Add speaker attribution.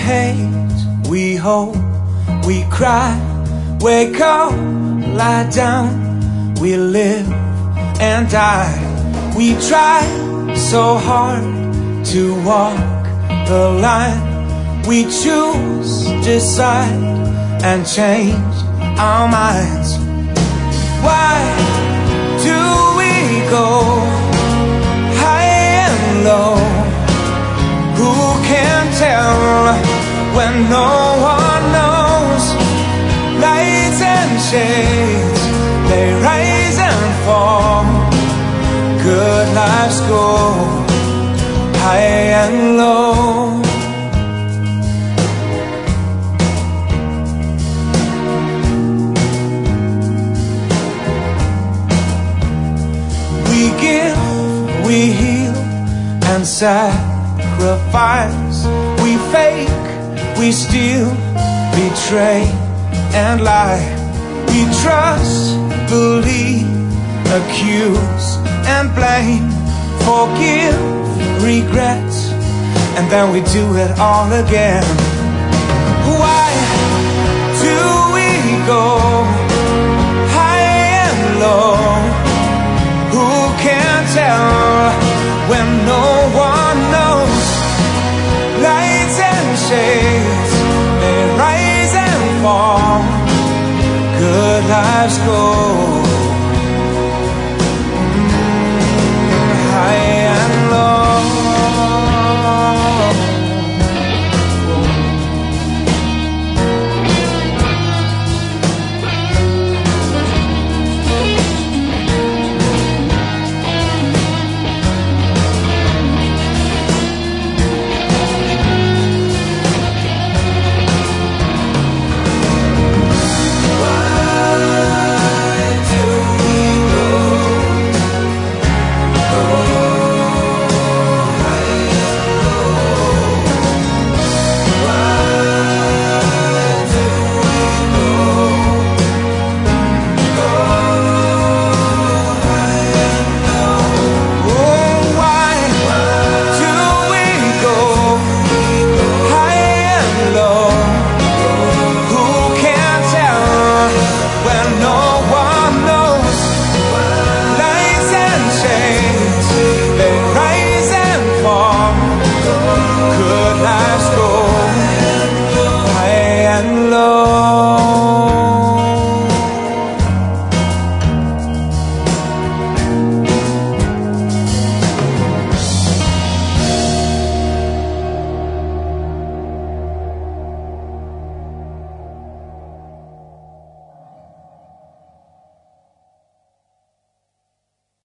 Speaker 1: hate, we hope, we cry, wake up, lie down, we live and die. We try so hard to walk the line. We choose, decide, and change our minds. Why do we go high and low? Who can tell when no one knows? Lights and shades, they rise and fall. Good lives go high and low. We give, we heal and sacrifice. We fake, we steal, betray and lie. We trust, believe, accuse and blame, forgive, regret, and then we do it all again. Why do we go high and low? Who can tell when no one knows? Lights and shades, they rise and fall. Good lives go